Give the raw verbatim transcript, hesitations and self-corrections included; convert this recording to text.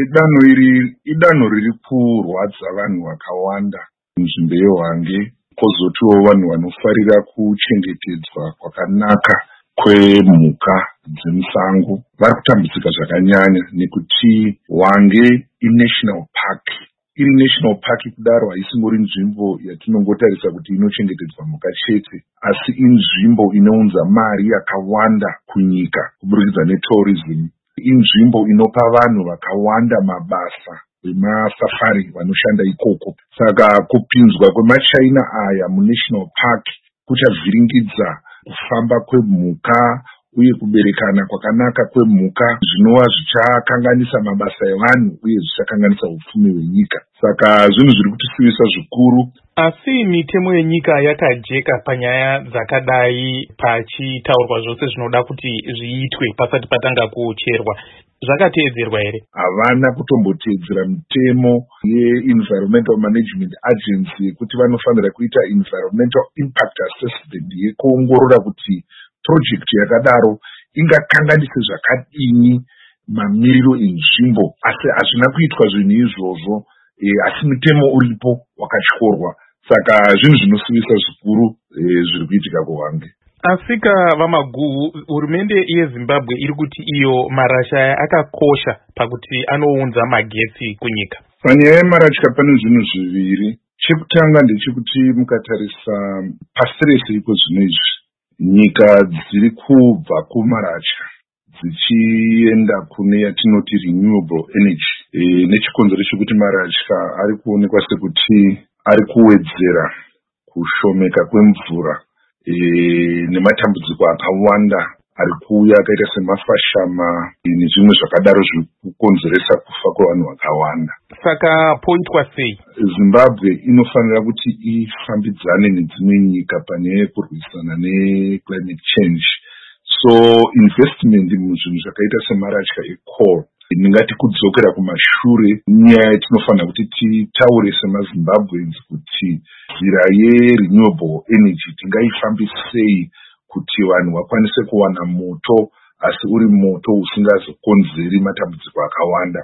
Danho iri idanho riri kurwadza vanhu vakawanda munzvimbo yeHwange, kwozotiwo vanhu vanofarira kuchengetedzwa kwakanaka kwemhuka dzemusango vari kutambudzika zvakanyanya nekuti Hwange iNational Park. Iri National Park kudaro haisingori nzvimbo yatinongotarisa kuti inochengetedzwa mhuka chete, asi inzvimbo inounza mari yakawanda kunyika kuburikidza netourism. Inzvimbo inopa vanhu vakawanda mabasa vemasafari vanoshanda ikoko. Saka kupinzwa kwemachaina aya muNational Park kuchavhiringidza kufamba kwemhuka uye kuberekana kwakanaka kwemhuka, zvinova zvichakanganisa mabasa evanhu uye zvichakanganisa upfumi hwenyika. Saka zvinhu zviri kutisivisa zvikuru. Asi mitemo yenyika yakajeka panyaya dzakadai, pachitaurwa zvose zvinoda kuti zviitwe pasati patanga kucherwa. Zvakateedzerwa here? Havana kutomboteedzera mitemo yeEnvironmental Management Agency yekuti vanofanira kuita Environmental Impact Assessment yekuongorora kuti project yakadaro ingakanganise zvakadini mamiriro enzvimbo, asi hazvina kuitwa zvinhu izvozvo. E, asi mitemo uripo wakatyorwa. Saka zvinhu zvinosivisa zvikuru e, zviri kuitika kuHwange. Asika vamaguhu, hurumende yeZimbabwe iri kuti iyo marasha akakosha pakuti anounza magetsi kunyika. Panyaya yemarasha pane zvinhu zviviri. Chekutanga ndechekuti mukatarisa pasi rese iko zvino izvi, nyika dziri kubva kumarasha dzichienda kune yatinoti renewable energy. E, nechikonzero chekuti marasha ari kuonekwa sekuti ari kuwedzera kushomeka kwemvura e, nematambudziko akawanda ari kuuya akaita semafashama nezvimwe zvakadaro zviri kukonzeresa kufa kwevanhu vakawanda. Saka poitwa sei? Zimbabwe inofanira kuti ifambidzane nedzimwe nyika panyaya yekurwisana neclimate change. So investment muzvinhu zvakaita semarasha ecoal, ndingati kudzokera kumashure, nyaya yatinofanira kuti titaure semaZimbabweans kuti nzira yerenewable energy tingaifambisei kuti vanhu vakwanise kuwana moto, asi uri moto usingazokonzeri matambudziko akawanda.